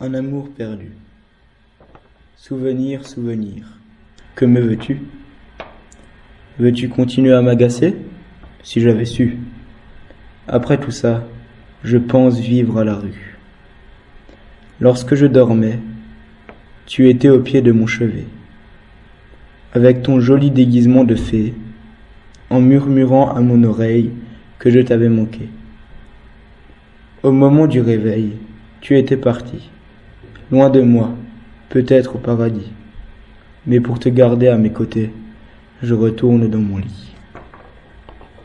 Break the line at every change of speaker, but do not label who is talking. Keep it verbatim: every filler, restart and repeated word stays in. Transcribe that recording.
Un amour perdu. Souvenir, souvenir. Que me veux-tu? Veux-tu continuer à m'agacer? Si j'avais su. Après tout ça, je pense vivre à la rue. Lorsque je dormais, tu étais au pied de mon chevet, avec ton joli déguisement de fée, en murmurant à mon oreille que je t'avais manqué. Au moment du réveil, tu étais parti, loin de moi, peut-être au paradis. Mais pour te garder à mes côtés, je retourne dans mon lit.